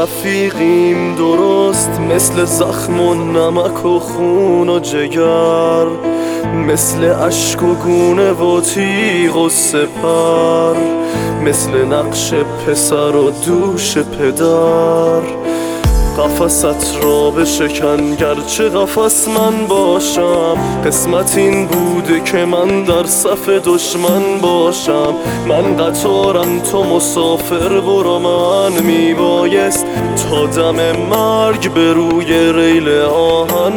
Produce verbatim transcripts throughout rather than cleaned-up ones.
رفیقیم درست مثل زخم و نمک و خون و جگر، مثل اشک و گونه و تیغ و سپر، مثل نقش پسر و دوش پدر. قفست را بشکن گرچه قفس من باشم، قسمت این بوده که من در صف دشمن باشم. من قطارم تو مسافر، برو من میبایست تا دم مرگ به روی ریل آهن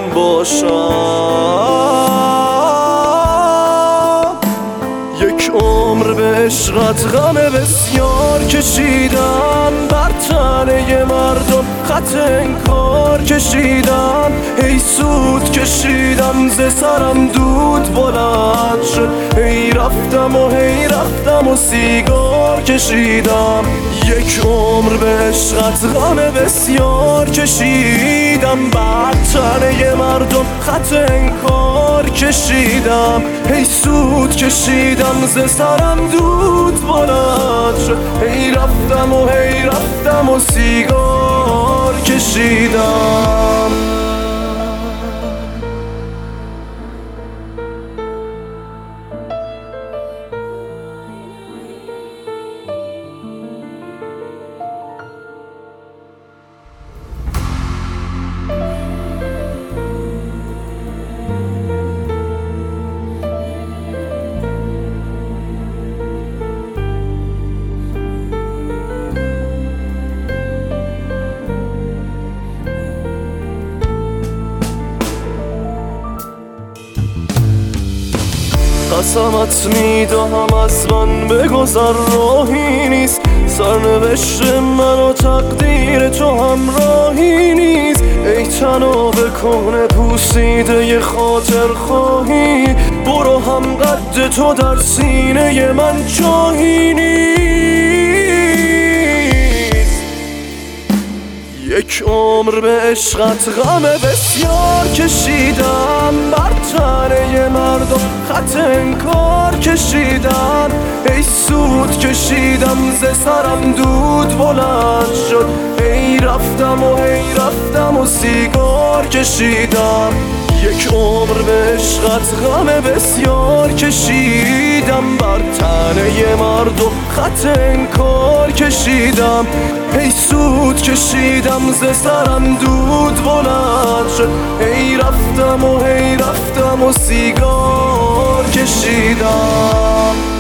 باشم. یک عمر به عشقت غم بسیار کشیدم، بر تنه مردم خط انکار کشیدم. ای سود کشیدم ز سرم دود بلند شد، هی رفتم و هی رفتم و سیگار کشیدم. یک عمر به عشقت غم بسیار کشیدم، بر تنه مردم خط انکار کشیدم. هی سود کشیدم ز سرم دود بلند شد، هی رفتم و هی رفتم و سیگار کشیدم. قسمت میدهم از من بگذر راهی نیست، سرنوشت من و تقدیر تو همراهی نیست. ای طناب کهنه پوسیده ی خاطر خواهی، برو هم قد تو در سینه من جایی نیست. یک عمر به عشقت غم بسیار کشیدم، بر تنه مردم خط انکار کشیدم. ای سود کشیدم ز سرم دود بلند شد، هی رفتم و هی رفتم و سیگار کشیدم. یک عمر به عشقت غم بسیار کشیدم، بر تنه مردم خط انکار کشیدم. هی سود کشیدم ز سرم دود بلند شد، هی رفتم و هی رفتم و سیگار کشیدم.